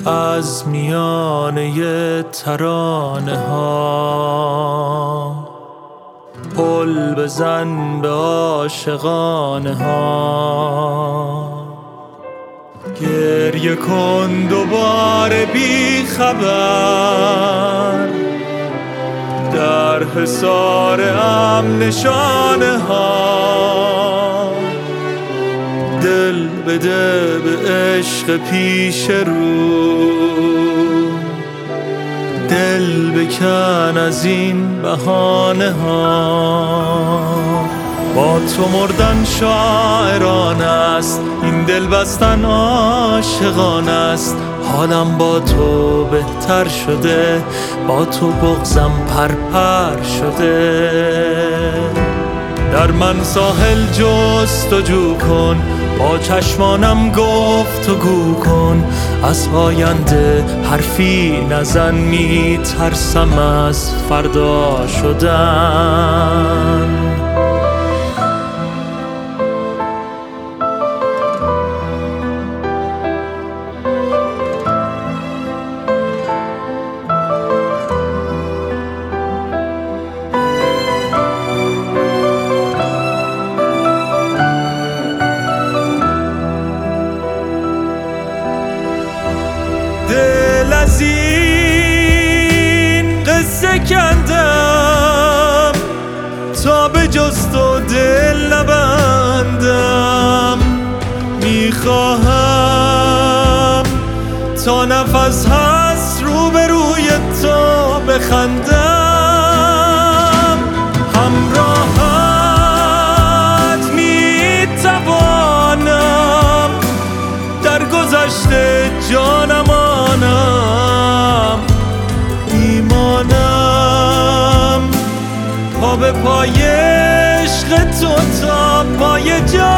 از میانه ترانه ها پل بزن به عاشقانه ها. گریه کن دوباره بی خبر در حصار امن نشانه ها. دل بده به عشق پیش رو، دل بکن از این بهانه ها. با تو مردن شاعران است، این دل بستن عاشقان است. حالم با تو بهتر شده، با تو بغضم پرپر شده. در من ساحل جستجو کن، با چشمانم گفتگو کن. از آینده حرفی نزن، می ترسم از فردا شدن. دل از این قصه کندم تا به جز تو دل نبندم. میخواهم تا نفس هست روبروی تو بخندم. همراهت میتوانم، در گذشته جانم ایمانم. پا به پای عشق تو تا پای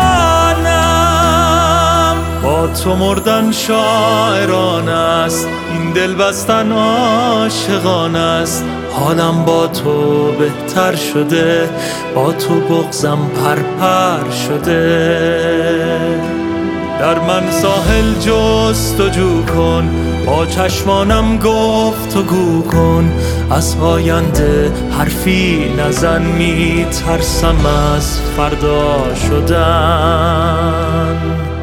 جانم. با تو مردن شاعران است، این دل بستن عاشقان است. حالم با تو بهتر شده، با تو بغضم پرپر شده. در من ساحل جستجو کن، با چشمانم گفتگو کن. از آینده حرفی نزن، می ترسم از فردا شدن.